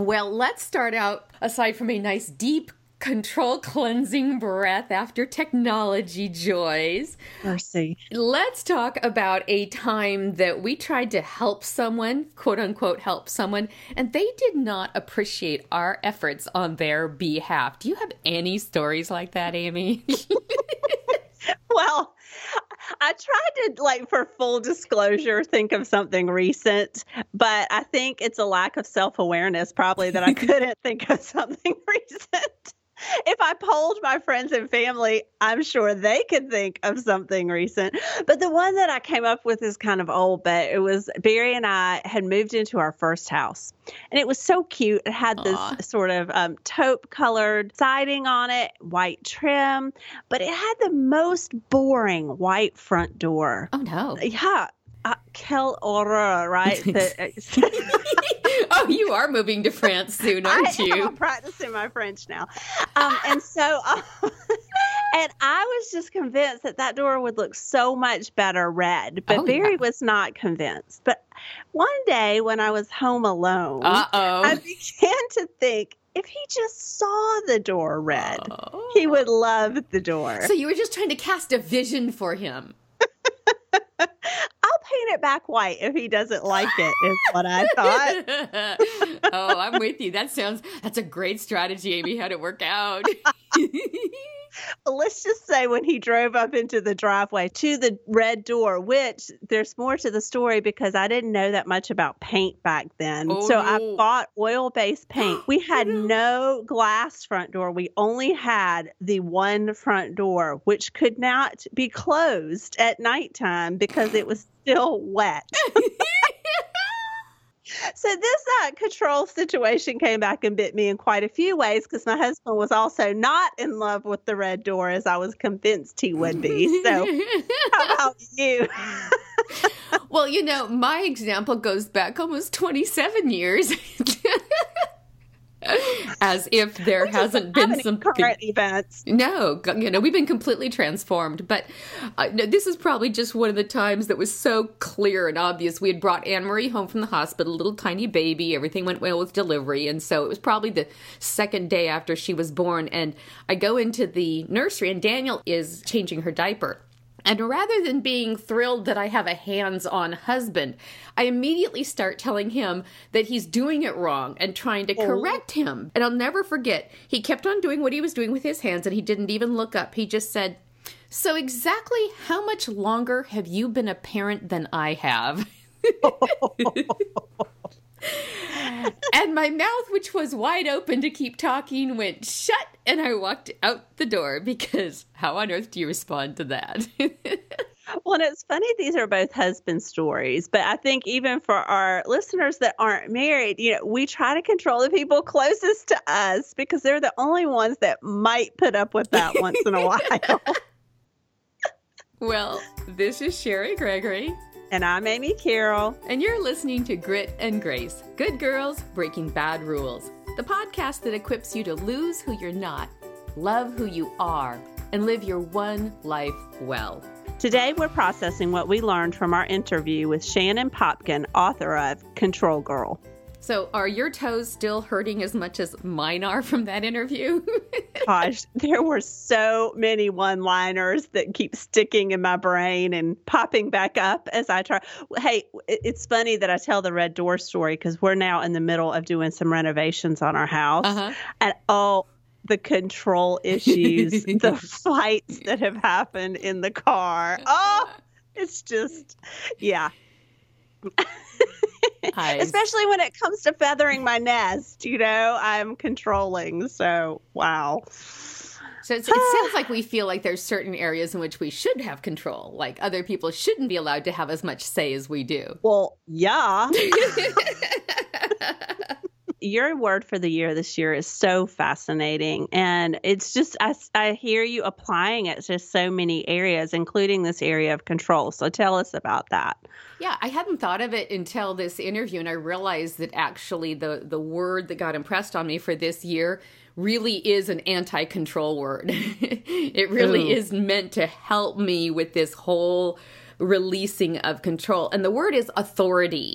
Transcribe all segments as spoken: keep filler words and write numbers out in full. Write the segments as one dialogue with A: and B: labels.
A: Well, let's start out, aside from a nice deep control cleansing breath after technology joys.
B: Mercy.
A: Let's talk about a time that we tried to help someone, quote unquote, help someone, and they did not appreciate our efforts on their behalf. Do you have any stories like that, Amy?
B: Well, I tried to, like, for full disclosure, think of something recent, but I think it's a lack of self-awareness probably that I couldn't think of something recent. If I polled my friends and family, I'm sure they could think of something recent. But the one that I came up with is kind of old, but it was Barry and I had moved into our first house. And it was so cute. It had this
A: Aw.
B: sort of um, taupe colored siding on it, white trim, but it had the most boring white front door.
A: Oh, no.
B: Yeah. Uh, quelle horror, right? The,
A: Oh, you are moving to France soon, aren't
B: I,
A: you?
B: I'm practicing my French now. Um, and so, uh, and I was just convinced that that door would look so much better red, but
A: Oh,
B: Barry
A: yeah.
B: was not convinced. But one day when I was home alone,
A: Uh-oh.
B: I began to think, if he just saw the door red,
A: Oh.
B: he would love the door.
A: So you were just trying to cast a vision for him.
B: I'll paint it back white if he doesn't like it, is what I thought.
A: Oh, I'm with you. That sounds, that's a great strategy, Amy. How'd it work out?
B: Well, let's just say when he drove up into the driveway to the red door, which there's more to the story because I didn't know that much about paint back then.
A: Oh,
B: so
A: no.
B: I bought oil-based paint. We had no glass front door. We only had the one front door, which could not be closed at nighttime because it was still wet. So this uh, control situation came back and bit me in quite a few ways because my husband was also not in love with the red door as I was convinced he would be. So how about you?
A: Well, you know, my example goes back almost twenty-seven years. As if there hasn't been some
B: current events.
A: No, you know, we've been completely transformed. But uh, no, this is probably just one of the times that was so clear and obvious. We had brought Anne-Marie home from the hospital, a little tiny baby. Everything went well with delivery. And so it was probably the second day after she was born. And I go into the nursery and Daniel is changing her diaper. And rather than being thrilled that I have a hands-on husband, I immediately start telling him that he's doing it wrong and trying to correct him. And I'll never forget, he kept on doing what he was doing with his hands and he didn't even look up. He just said, "So exactly how much longer have you been a parent than I have?" And my mouth, which was wide open to keep talking, went shut, and I walked out the door because how on earth do you respond to that?
B: Well, and it's funny, these are both husband stories, but I think even for our listeners that aren't married, you know, we try to control the people closest to us because they're the only ones that might put up with that once in a while.
A: Well, this is Sherry Gregory.
B: And I'm Amy Carroll.
A: And you're listening to Grit and Grace, Good Girls Breaking Bad Rules, the podcast that equips you to lose who you're not, love who you are, and live your one life well.
B: Today, we're processing what we learned from our interview with Shannon Popkin, author of Control Girl.
A: So are your toes still hurting as much as mine are from that interview?
B: Gosh, there were so many one-liners that keep sticking in my brain and popping back up as I try. Hey, it's funny that I tell the red door story because we're now in the middle of doing some renovations on our house.
A: Uh-huh.
B: And oh, the control issues, the fights that have happened in the car. Oh, it's just, yeah.
A: I...
B: Especially when it comes to feathering my nest, you know, I'm controlling. So, wow.
A: So it's, it sounds like we feel like there's certain areas in which we should have control, like other people shouldn't be allowed to have as much say as we do.
B: Well, yeah. Your word for the year this year is so fascinating. And it's just, I, I hear you applying it to so many areas, including this area of control. So tell us about that.
A: Yeah, I hadn't thought of it until this interview, and I realized that actually the, the word that got impressed on me for this year really is an anti-control word. It really
B: Ooh.
A: is meant to help me with this whole releasing of control. And the word is authority.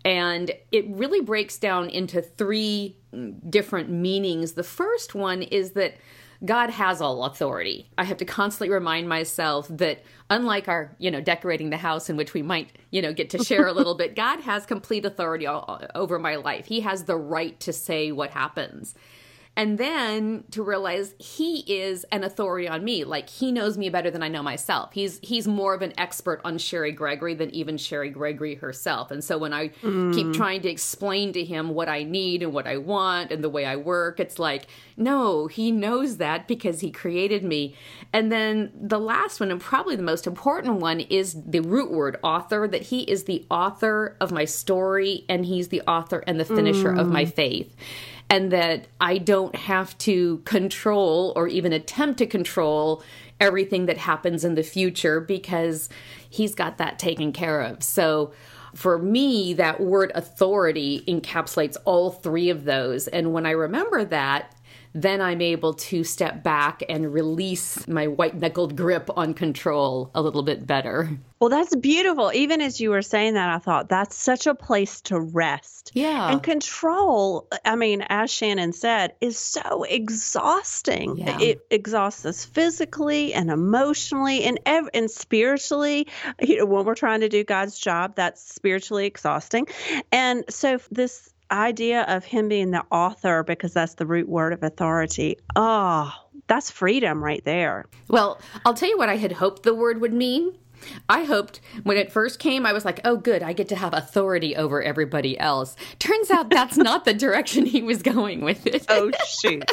A: And it really breaks down into three different meanings. The first one is that God has all authority. I have to constantly remind myself that unlike our, you know, decorating the house in which we might, you know, get to share a little bit, God has complete authority all, over my life. He has the right to say what happens. And then to realize he is an authority on me. Like, he knows me better than I know myself. He's he's more of an expert on Sherry Gregory than even Sherry Gregory herself. And so when I mm. keep trying to explain to him what I need and what I want and the way I work, it's like, no, he knows that because he created me. And then the last one, and probably the most important one, is the root word, author, that he is the author of my story, and he's the author and the finisher mm. of my faith. And that I don't have to control or even attempt to control everything that happens in the future because he's got that taken care of. So for me, that word authority encapsulates all three of those. And when I remember that, then I'm able to step back and release my white-knuckled grip on control a little bit better.
B: Well, that's beautiful. Even as you were saying that, I thought that's such a place to rest.
A: Yeah.
B: And control, I mean, as Shannon said, is so exhausting.
A: Yeah.
B: It exhausts us physically and emotionally and ev- and spiritually. You know, when we're trying to do God's job, that's spiritually exhausting. And so this idea of him being the author, because that's the root word of authority, oh, that's freedom right there.
A: Well, I'll tell you what I had hoped the word would mean. I hoped when it first came, I was like, oh, good, I get to have authority over everybody else. Turns out that's not the direction he was going with it.
B: Oh, shoot.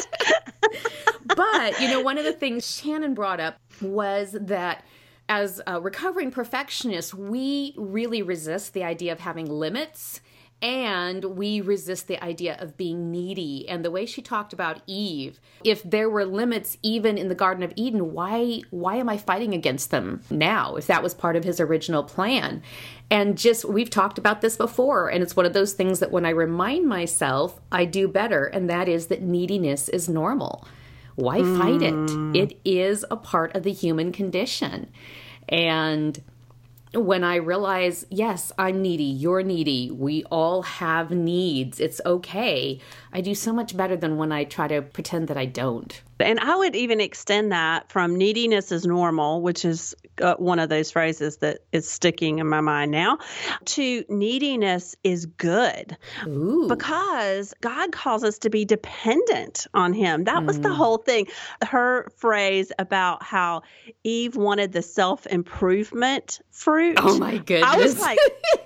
A: But, you know, one of the things Shannon brought up was that as uh, recovering perfectionists, we really resist the idea of having limits. And we resist the idea of being needy. And the way she talked about Eve, if there were limits even in the Garden of Eden, why why am I fighting against them now, if that was part of his original plan? And just, we've talked about this before, and it's one of those things that when I remind myself, I do better, and that is that neediness is normal. Why fight mm. it? It is a part of the human condition. And when I realize, yes, I'm needy, you're needy, we all have needs, it's okay, I do so much better than when I try to pretend that I don't.
B: And I would even extend that from neediness is normal, which is uh, one of those phrases that is sticking in my mind now, to neediness is good.
A: Ooh.
B: Because God calls us to be dependent on him. That mm. was the whole thing. Her phrase about how Eve wanted the self-improvement fruit.
A: Oh, my goodness.
B: I was like,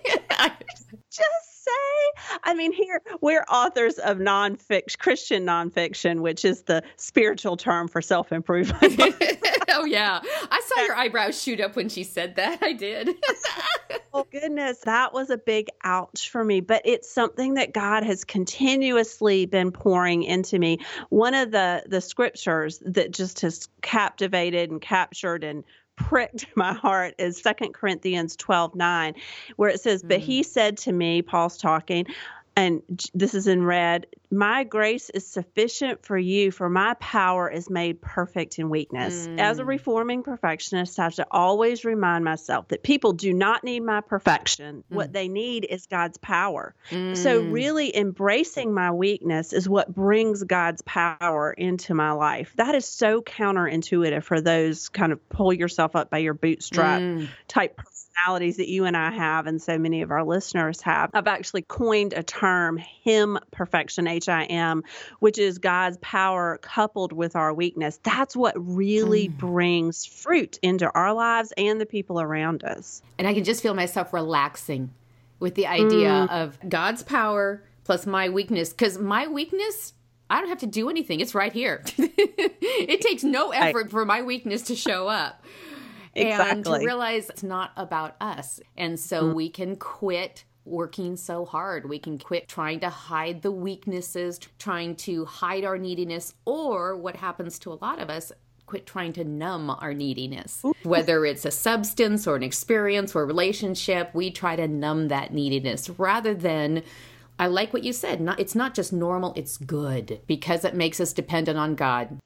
B: just say, I mean, here we're authors of nonfiction, Christian nonfiction, which is the spiritual term for self-improvement.
A: Oh, yeah. I saw your eyebrows shoot up when she said that. I did.
B: Oh, goodness. That was a big ouch for me. But it's something that God has continuously been pouring into me. One of the, the scriptures that just has captivated and captured and pricked my heart is Second Corinthians twelve nine, where it says, mm. but he said to me, Paul's talking, and this is in red, my grace is sufficient for you, for my power is made perfect in weakness. Mm. As a reforming perfectionist, I have to always remind myself that people do not need my perfection. Mm. What they need is God's power. Mm. So really embracing my weakness is what brings God's power into my life. That is so counterintuitive for those kind of pull yourself up by your bootstrap mm. type personalities that you and I have, and so many of our listeners have. I've actually coined a term, Him Perfection, H I M, which is God's power coupled with our weakness. That's what really mm. brings fruit into our lives and the people around us.
A: And I can just feel myself relaxing with the idea mm. of God's power plus my weakness, because my weakness, I don't have to do anything. It's right here. It takes no effort I, for my weakness to show up.
B: Exactly.
A: And to realize it's not about us. And so mm. we can quit working so hard. We can quit trying to hide the weaknesses, trying to hide our neediness, or what happens to a lot of us, quit trying to numb our neediness. Ooh. Whether it's a substance or an experience or a relationship, we try to numb that neediness rather than, I like what you said, not, it's not just normal, it's good because it makes us dependent on God.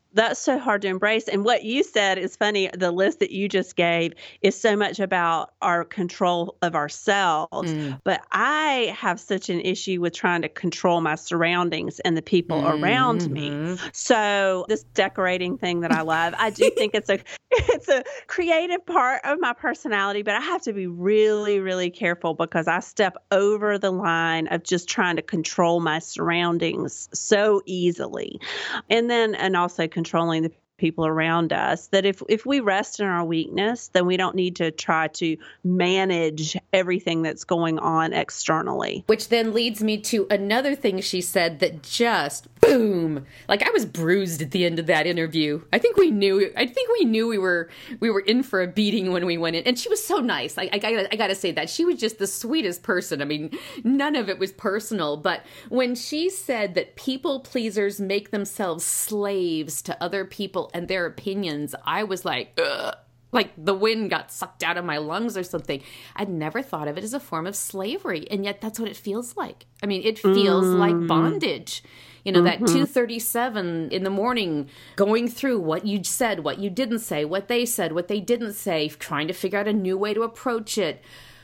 B: That's so hard to embrace. And what you said is funny. The list that you just gave is so much about our control of ourselves. Mm. But I have such an issue with trying to control my surroundings and the people mm-hmm. around me. So this decorating thing that I love, I do think it's a it's a creative part of my personality, but I have to be really, really careful because I step over the line of just trying to control my surroundings so easily. And then, and also controlling the people around us, that if if we rest in our weakness, then we don't need to try to manage everything that's going on externally.
A: Which then leads me to another thing she said that just boom, like I was bruised at the end of that interview. I think we knew I think we knew we were we were in for a beating when we went in, and she was so nice. I, I gotta I gotta say that she was just the sweetest person. I mean, none of it was personal, but when she said that people pleasers make themselves slaves to other people and their opinions, I was like, ugh, like the wind got sucked out of my lungs or something. I'd never thought of it as a form of slavery, and yet that's what it feels like. I mean, it feels mm. like bondage. You know, mm-hmm. that two thirty-seven in the morning, going through what you said, what you didn't say, what they said, what they didn't say, trying to figure out a new way to approach it.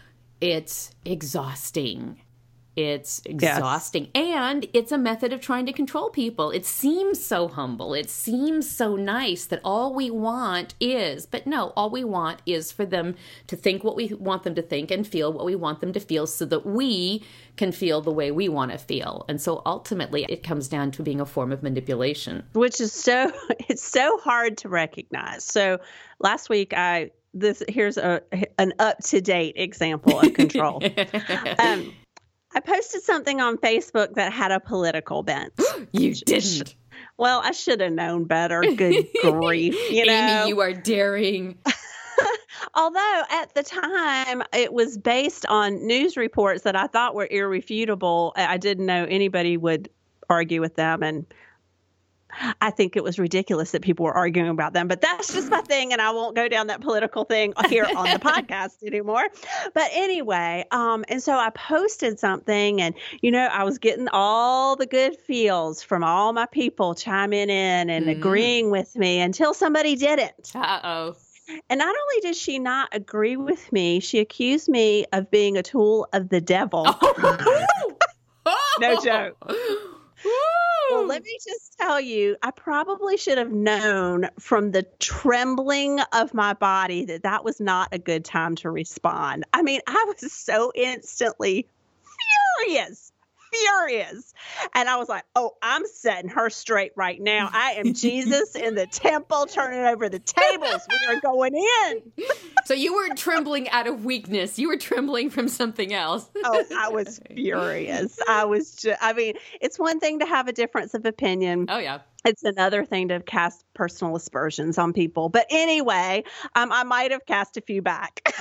A: It's exhausting. It's exhausting. Yes. And it's a method of trying to control people. It seems so humble. It seems so nice that all we want is, but no, all we want is for them to think what we want them to think and feel what we want them to feel so that we can feel the way we want to feel. And so ultimately it comes down to being a form of manipulation.
B: Which is so, it's so hard to recognize. So last week I, this, here's a, an up-to-date example of control. um, I posted something on Facebook that had a political bent.
A: You didn't.
B: Well, I should have known better. Good grief. You know?
A: Amy, you are daring.
B: Although at the time it was based on news reports that I thought were irrefutable. I didn't know anybody would argue with them. And I think it was ridiculous that people were arguing about them, but that's just my thing. And I won't go down that political thing here on the podcast anymore. But anyway, um, and so I posted something and, you know, I was getting all the good feels from all my people chiming in and mm. agreeing with me until somebody didn't.
A: Uh-oh.
B: And not only did she not agree with me, she accused me of being a tool of the devil.
A: Oh.
B: No joke. Well, let me just tell you, I probably should have known from the trembling of my body that that was not a good time to respond. I mean, I was so instantly furious, furious. And I was like, oh, I'm setting her straight right now. I am Jesus in the temple, turning over the tables. We are going in.
A: So you weren't trembling out of weakness. You were trembling from something else.
B: Oh, I was furious. I was just, I mean, it's one thing to have a difference of opinion.
A: Oh, yeah.
B: It's another thing to cast personal aspersions on people. But anyway, um, I might have cast a few back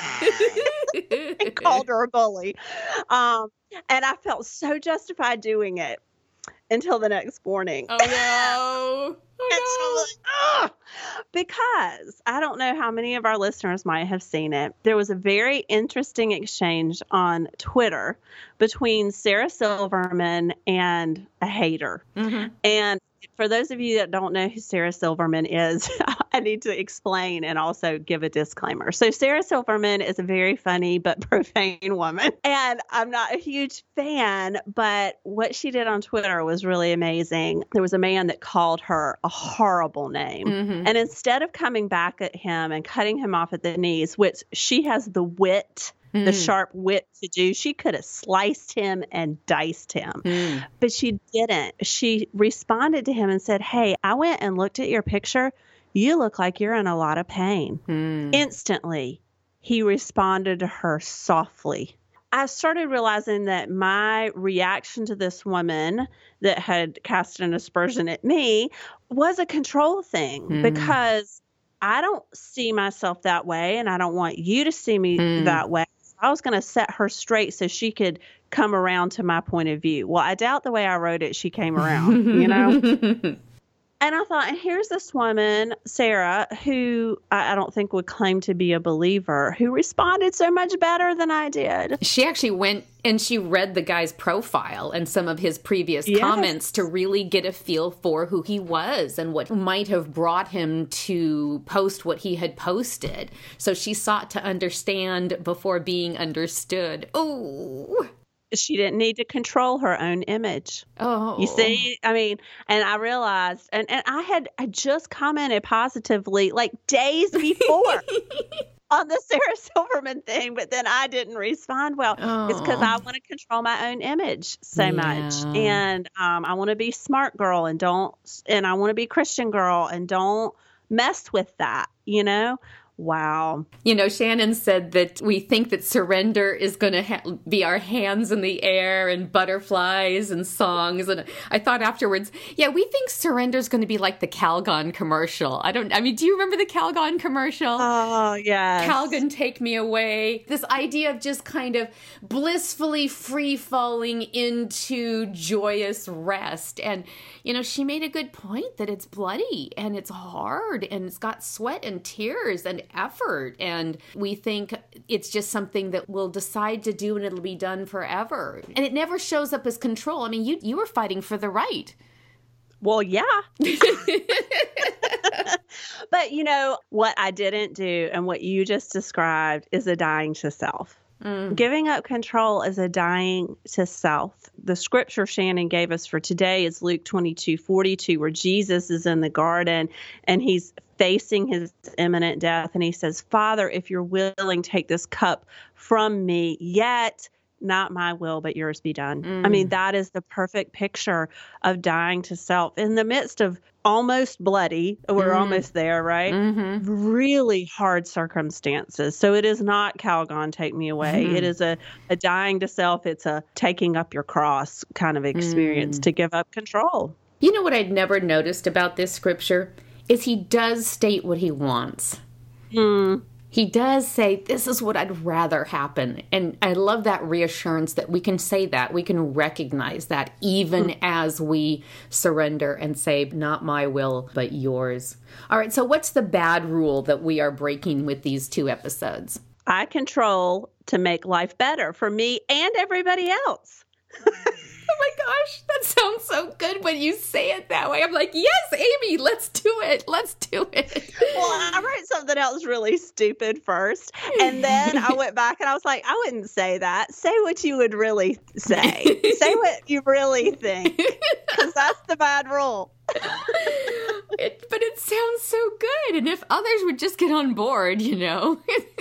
B: and called her a bully. Um, and I felt so justified doing it until the next morning.
A: Oh, no. Oh,
B: no. So, because I don't know how many of our listeners might have seen it. There was a very interesting exchange on Twitter between Sarah Silverman and a hater. Mm-hmm. And for those of you that don't know who Sarah Silverman is, I need to explain and also give a disclaimer. So Sarah Silverman is a very funny but profane woman. And I'm not a huge fan, but what she did on Twitter was really amazing. There was a man that called her a horrible name. Mm-hmm. And instead of coming back at him and cutting him off at the knees, which she has the wit Mm. the sharp wit to do, she could have sliced him and diced him, mm. but she didn't. She responded to him and said, hey, I went and looked at your picture. You look like you're in a lot of pain. Mm. Instantly, he responded to her softly. I started realizing that my reaction to this woman that had cast an aspersion at me was a control thing mm. because I don't see myself that way, and I don't want you to see me mm. that way. I was going to set her straight so she could come around to my point of view. Well, I doubt the way I wrote it, she came around, you know? And I thought, and here's this woman, Sarah, who I, I don't think would claim to be a believer, who responded so much better than I did.
A: She actually went and she read the guy's profile and some of his previous
B: Yes.
A: comments to really get a feel for who he was and what might have brought him to post what he had posted. So she sought to understand before being understood. Oh,
B: She didn't need to control her own image.
A: oh,
B: You see, I mean, and I realized, and, and I had I just commented positively like days before on the Sarah Silverman thing, but then I didn't respond well.
A: Oh.
B: It's because I want to control my own image so
A: Yeah.
B: much, and um, I want to be smart girl and don't, and I want to be Christian girl and don't mess with that, you know. Wow.
A: You know, Shannon said that we think that surrender is going to ha- be our hands in the air and butterflies and songs. And I thought afterwards, yeah, we think surrender is going to be like the Calgon commercial. I don't, I mean, do you remember the Calgon commercial?
B: Oh, yes.
A: Calgon, take me away. This idea of just kind of blissfully free falling into joyous rest. And, you know, she made a good point that it's bloody and it's hard and it's got sweat and tears and effort. And we think it's just something that we'll decide to do and it'll be done forever. And it never shows up as control. I mean, you you were fighting for the right.
B: Well, yeah. But, you know, what I didn't do and what you just described is a dying to self. Mm. Giving up control is a dying to self. The scripture Shannon gave us for today is Luke twenty-two forty-two, where Jesus is in the garden and he's facing his imminent death. And he says, Father, if you're willing, take this cup from me, yet not my will, but yours be done. Mm. I mean, that is the perfect picture of dying to self in the midst of almost bloody. We're mm. almost there, right? Mm-hmm. Really hard circumstances. So it is not Calgon, take me away. Mm. It is a, a dying to self. It's a taking up your cross kind of experience mm. to give up control.
A: You know what I'd never noticed about this scripture is he does state what he wants.
B: Mm.
A: He does say, this is what I'd rather happen. And I love that reassurance that we can say that. We can recognize that even mm. as we surrender and say, not my will, but yours. All right, so what's the bad rule that we are breaking with these two episodes?
B: I control to make life better for me and everybody else.
A: Oh my gosh, that sounds so good when you say it that way. I'm like, yes, Amy, let's do it. Let's do it.
B: Well, I wrote something else really stupid first. And then I went back and I was like, I wouldn't say that. Say what you would really say. Say what you really think. Because that's the bad rule.
A: It, but it sounds so good. And if others would just get on board, you know.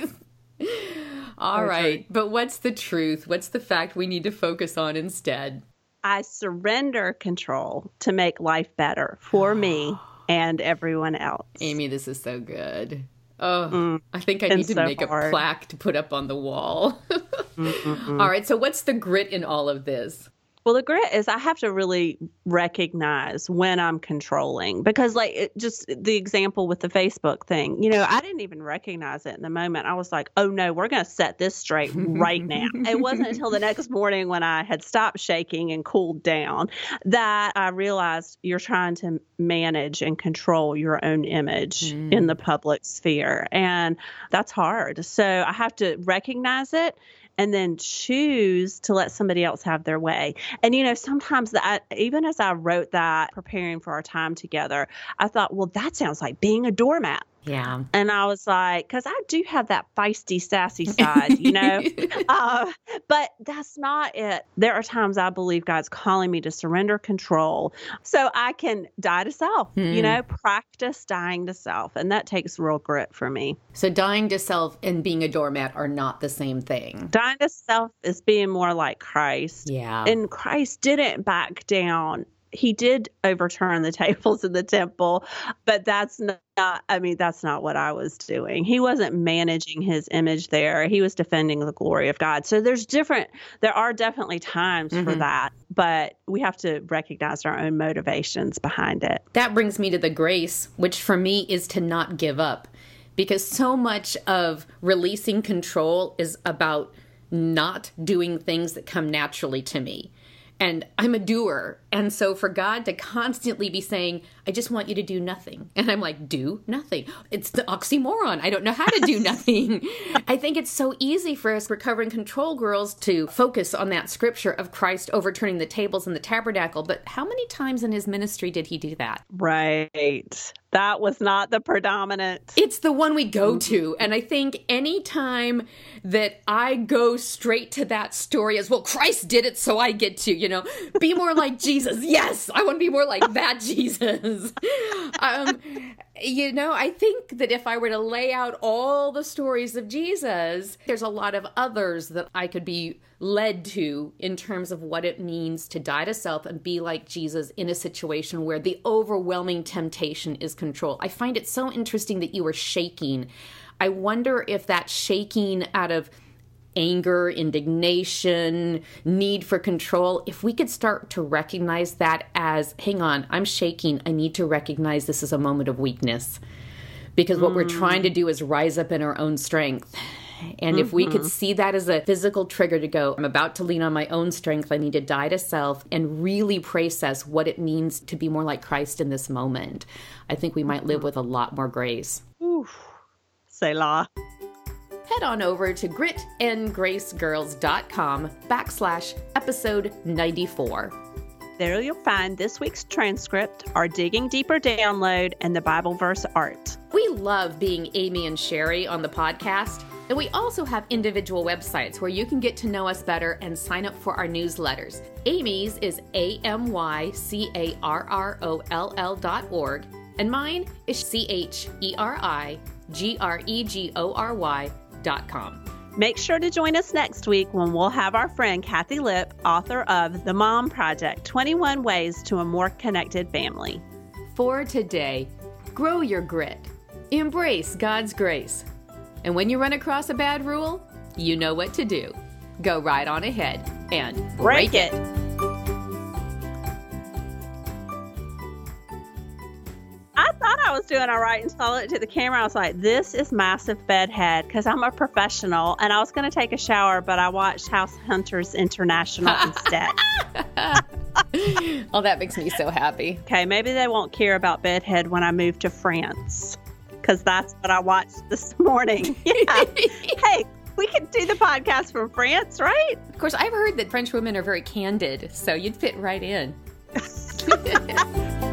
A: All right. But what's the truth? What's the fact we need to focus on instead?
B: I surrender control to make life better for me and everyone else.
A: Amy, this is so good. Oh, mm, I think I need to
B: so
A: make
B: hard.
A: a plaque to put up on the wall. All right. So what's the grit in all of this?
B: Well, the grit is I have to really recognize when I'm controlling, because like it, just the example with the Facebook thing, you know, I didn't even recognize it in the moment. I was like, oh, no, we're going to set this straight right now. It wasn't until the next morning when I had stopped shaking and cooled down that I realized you're trying to manage and control your own image mm. in the public sphere. And that's hard. So I have to recognize it and then choose to let somebody else have their way. And, you know, sometimes that, even as I wrote that, preparing for our time together, I thought, well, that sounds like being a doormat.
A: Yeah.
B: And I was like, because I do have that feisty, sassy side, you know, uh, but that's not it. There are times I believe God's calling me to surrender control so I can die to self, hmm. you know, practice dying to self. And that takes real grit for me.
A: So dying to self and being a doormat are not the same thing.
B: Dying to self is being more like Christ.
A: Yeah.
B: And Christ didn't back down. He did overturn the tables in the temple, but that's not, I mean, that's not what I was doing. He wasn't managing his image there. He was defending the glory of God. So there's different, there are definitely times mm-hmm. for that, but we have to recognize our own motivations behind it.
A: That brings me to the grace, which for me is to not give up, because so much of releasing control is about not doing things that come naturally to me. And I'm a doer. And so for God to constantly be saying, I just want you to do nothing. And I'm like, do nothing. It's the oxymoron. I don't know how to do nothing. I think it's so easy for us recovering control girls to focus on that scripture of Christ overturning the tables in the tabernacle. But how many times in his ministry did he do that?
B: Right. That was not the predominant.
A: It's the one we go to. And I think any time that I go straight to that story as, well, Christ did it, so I get to, you know, be more like Jesus. Yes, I want to be more like that Jesus. um, you know, I think that if I were to lay out all the stories of Jesus, there's a lot of others that I could be led to in terms of what it means to die to self and be like Jesus in a situation where the overwhelming temptation is control. I find it so interesting that you were shaking. I wonder if that shaking out of anger, indignation, need for control, if we could start to recognize that as, hang on, I'm shaking. I need to recognize this is a moment of weakness. Because what mm. we're trying to do is rise up in our own strength. And mm-hmm. if we could see that as a physical trigger to go, I'm about to lean on my own strength, I need to die to self, and really process what it means to be more like Christ in this moment, I think we might live with a lot more grace.
B: Oof. Selah.
A: Head on over to gritandgracegirls.com backslash episode ninety-four.
B: There you'll find this week's transcript, our Digging Deeper download, and the Bible verse art.
A: We love being Amy and Sherry on the podcast, and we also have individual websites where you can get to know us better and sign up for our newsletters. Amy's is A M Y C A R R O L L dot org, and mine is C H E R I G R E G O R Y dot com.
B: Make sure to join us next week when we'll have our friend Kathy Lipp, author of The Mom Project, twenty-one Ways to a More Connected Family.
A: For today, grow your grit. Embrace God's grace. And when you run across a bad rule, you know what to do. Go right on ahead and break, break it. it.
B: I thought I was doing all right until I looked at the camera. I was like, this is massive bedhead because I'm a professional. And I was going to take a shower, but I watched House Hunters International instead.
A: Oh, that makes me so happy.
B: Okay, maybe they won't care about bedhead when I move to France because that's what I watched this morning. Yeah. Hey, we could do the podcast from France, right?
A: Of course, I've heard that French women are very candid, so you'd fit right in.